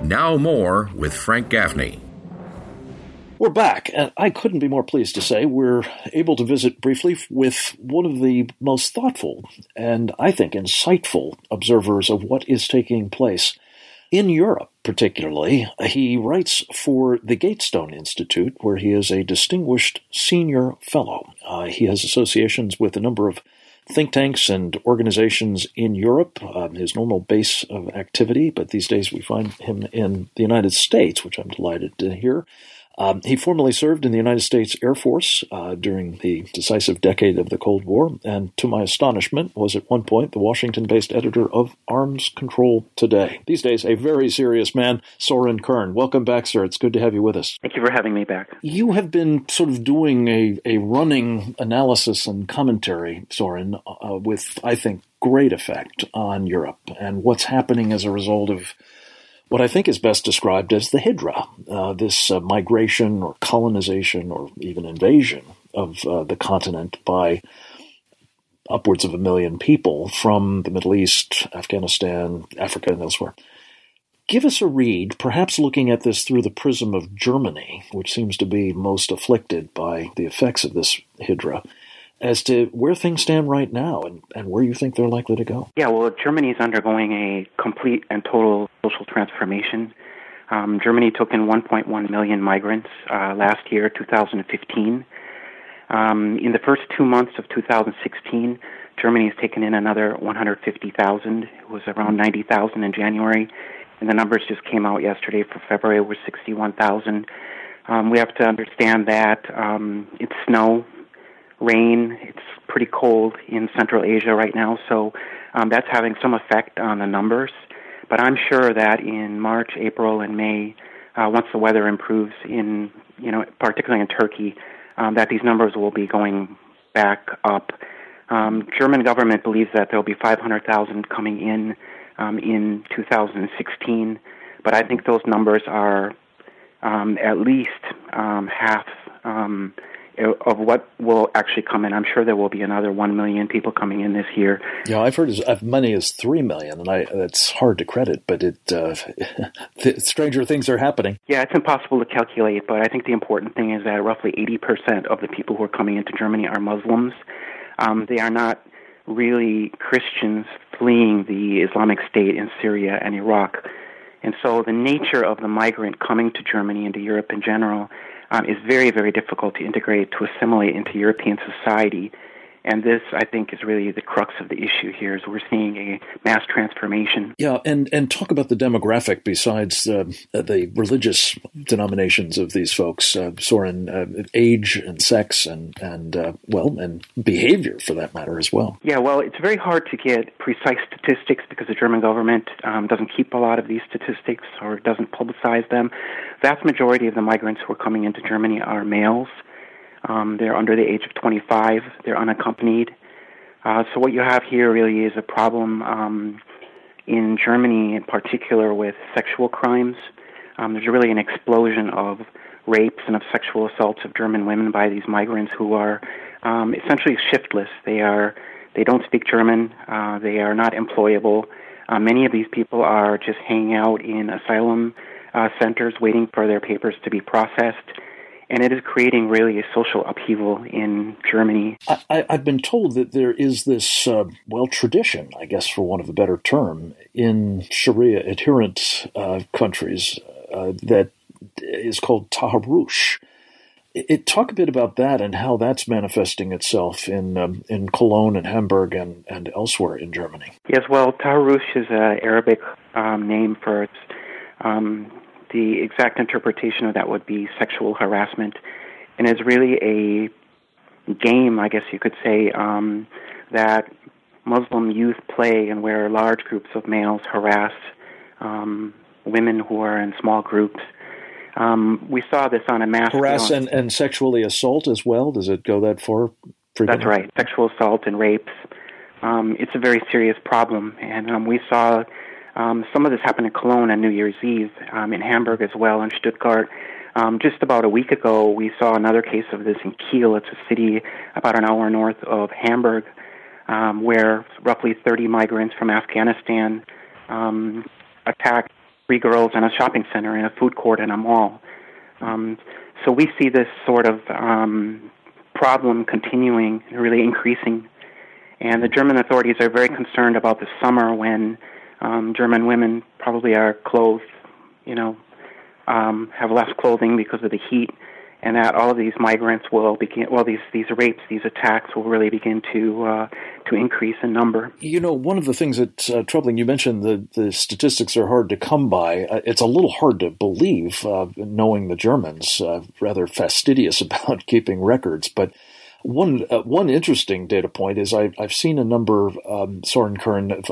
Now more with Frank Gaffney. We're back, and I couldn't be more pleased to say we're able to visit briefly with one of the most thoughtful and, I think, insightful observers of what is taking place in Europe, particularly. He writes for the Gatestone Institute, where he is a distinguished senior fellow. He has associations with a number of think tanks and organizations in Europe, his normal base of activity, but these days we find him in the United States, which I'm delighted to hear. He formerly served in the United States Air Force during the decisive decade of the Cold War, and to my astonishment was at one point the Washington-based editor of Arms Control Today. These days, a very serious man, Soren Kern. Welcome back, sir. It's good to have you with us. Thank you for having me back. You have been sort of doing a running analysis and commentary, Soren, with, I think, great effect on Europe and what's happening as a result of what I think is best described as the Hydra, this migration or colonization or even invasion of the continent by upwards of 1 million people from the Middle East, Afghanistan, Africa, and elsewhere. Give us a read, perhaps looking at this through the prism of Germany, which seems to be most afflicted by the effects of this Hydra, as to where things stand right now and where you think they're likely to go. Yeah, well, Germany is undergoing a complete and total social transformation. Germany took in 1.1 million migrants last year, 2015. In the first 2 months of 2016, Germany has taken in another 150,000. It was around 90,000 in January, and the numbers just came out yesterday for February were 61,000. We have to understand that it's snow, rain, it's pretty cold in Central Asia right now, so that's having some effect on the numbers. But I'm sure that in March, April, and May, once the weather improves in, particularly in Turkey, that these numbers will be going back up. German government believes that there will be 500,000 coming in 2016, but I think those numbers are at least half of what will actually come in. I'm sure there will be another 1 million people coming in this year. Yeah, I've heard as many as 3 million, and that's hard to credit, but stranger things are happening. Yeah, it's impossible to calculate, but I think the important thing is that roughly 80% of the people who are coming into Germany are Muslims. They are not really Christians fleeing the Islamic State in Syria and Iraq. And so the nature of the migrant coming to Germany and to Europe in general is very, very difficult to integrate, to assimilate into European society. And this, I think, is really the crux of the issue here, is we're seeing a mass transformation. Yeah, and talk about the demographic besides the religious denominations of these folks, Soren, age and sex and behavior, for that matter, as well. Yeah, well, it's very hard to get precise statistics because the German government doesn't keep a lot of these statistics or doesn't publicize them. Vast majority of the migrants who are coming into Germany are males. They're under the age of 25. They're unaccompanied. So what you have here really is a problem in Germany in particular with sexual crimes. There's really an explosion of rapes and of sexual assaults of German women by these migrants who are essentially shiftless. They don't speak German. They are not employable. Many of these people are just hanging out in asylum centers waiting for their papers to be processed. And it is creating really a social upheaval in Germany. I've been told that there is this, tradition, I guess for want of a better term, in Sharia-adherent countries that is called Taharush. Talk a bit about that and how that's manifesting itself in Cologne and Hamburg and elsewhere in Germany. Yes, well, Taharush is an Arabic name for its the exact interpretation of that would be sexual harassment, and it's really a game, I guess you could say, that Muslim youth play, and where large groups of males harass women who are in small groups. We saw this on a mass harass and sexually assault as well. Does it go that far? That's right, sexual assault and rapes. It's a very serious problem, and we saw some of this happened in Cologne on New Year's Eve, in Hamburg as well, in Stuttgart. Just about a week ago, we saw another case of this in Kiel. It's a city about an hour north of Hamburg, where roughly 30 migrants from Afghanistan attacked three girls in a shopping center, in a food court, in a mall. So we see this sort of problem continuing, really increasing. And the German authorities are very concerned about the summer when German women probably are clothed, have less clothing because of the heat, and that all of these migrants will begin, these rapes, these attacks will really begin to increase in number. One of the things that's troubling, you mentioned the statistics are hard to come by. It's a little hard to believe, knowing the Germans, rather fastidious about keeping records. But one interesting data point is I've seen a number, Soren Kern, of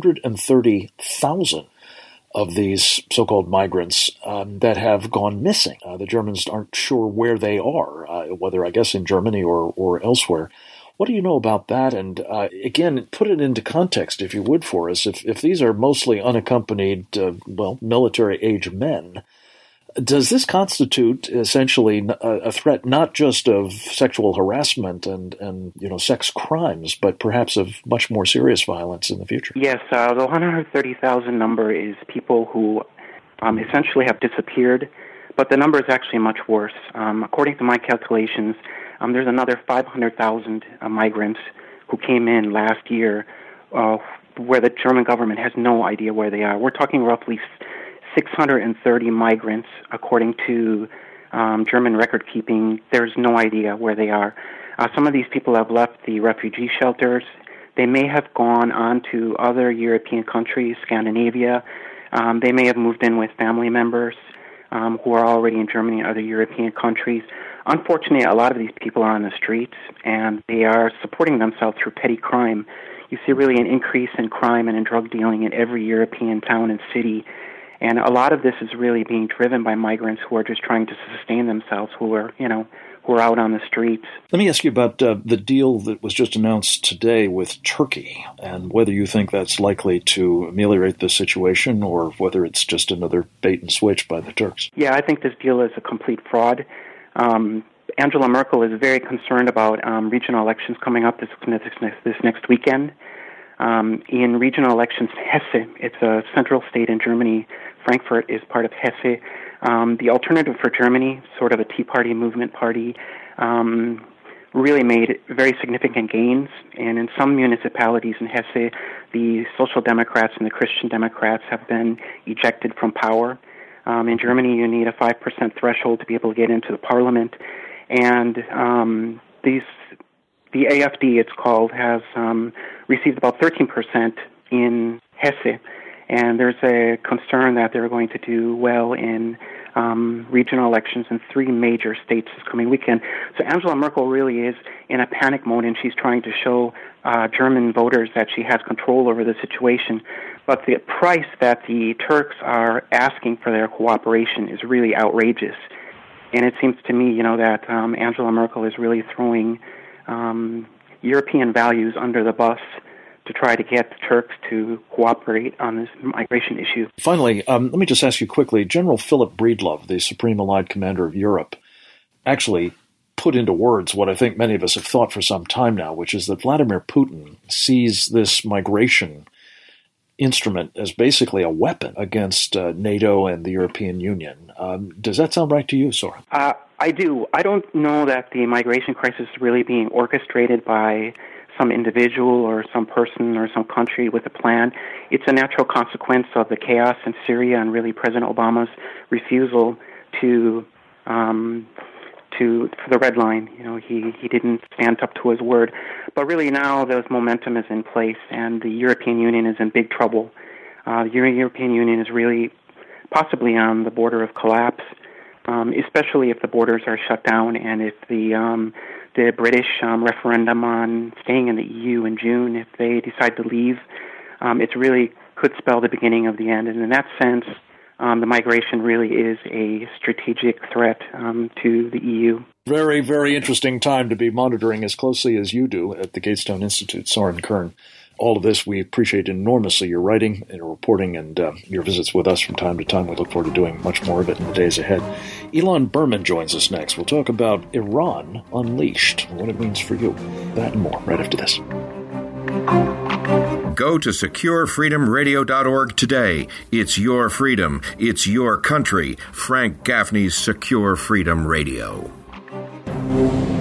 130,000 of these so-called migrants that have gone missing. The Germans aren't sure where they are, whether, I guess, in Germany or elsewhere. What do you know about that? And again, put it into context, if you would, for us. If these are mostly unaccompanied, military-age men, does this constitute essentially a threat not just of sexual harassment and sex crimes, but perhaps of much more serious violence in the future? Yes, the 130,000 number is people who essentially have disappeared, but the number is actually much worse. According to my calculations, there's another 500,000 migrants who came in last year where the German government has no idea where they are. We're talking roughly 630 migrants, according to German record keeping. There's no idea where they are. Some of these people have left the refugee shelters. They may have gone on to other European countries, Scandinavia. They may have moved in with family members who are already in Germany and other European countries. Unfortunately, a lot of these people are on the streets, and they are supporting themselves through petty crime. You see really an increase in crime and in drug dealing in every European town and city. And a lot of this is really being driven by migrants who are just trying to sustain themselves, who are out on the streets. Let me ask you about the deal that was just announced today with Turkey, and whether you think that's likely to ameliorate the situation or whether it's just another bait and switch by the Turks. Yeah, I think this deal is a complete fraud. Angela Merkel is very concerned about regional elections coming up this next weekend. In regional elections, Hesse, it's a central state in Germany. Frankfurt is part of Hesse. The Alternative for Germany, sort of a Tea Party movement party, really made very significant gains. And in some municipalities in Hesse, the Social Democrats and the Christian Democrats have been ejected from power. In Germany, you need a 5% threshold to be able to get into the parliament. And the AfD, it's called, has received about 13% in Hesse. And there's a concern that they're going to do well in regional elections in three major states this coming weekend. So Angela Merkel really is in a panic mode, and she's trying to show German voters that she has control over the situation. But the price that the Turks are asking for their cooperation is really outrageous. And it seems to me, that Angela Merkel is really throwing European values under the bus to try to get the Turks to cooperate on this migration issue. Finally, let me just ask you quickly, General Philip Breedlove, the Supreme Allied Commander of Europe, actually put into words what I think many of us have thought for some time now, which is that Vladimir Putin sees this migration instrument as basically a weapon against NATO and the European Union. Does that sound right to you, Soren? I do. I don't know that the migration crisis is really being orchestrated by some individual or some person or some country with a plan. It's a natural consequence of the chaos in Syria and really President Obama's refusal to for the red line. He didn't stand up to his word. But really now the momentum is in place and the European Union is in big trouble. The European Union is really possibly on the border of collapse, especially if the borders are shut down and if the British referendum on staying in the EU in June, if they decide to leave, it really could spell the beginning of the end. And in that sense, the migration really is a strategic threat to the EU. Very, very interesting time to be monitoring as closely as you do at the Gatestone Institute. Soren Kern. All of this, we appreciate enormously your writing and your reporting and your visits with us from time to time. We look forward to doing much more of it in the days ahead. Elon Berman joins us next. We'll talk about Iran Unleashed and what it means for you. That and more right after this. Go to securefreedomradio.org today. It's your freedom. It's your country. Frank Gaffney's Secure Freedom Radio.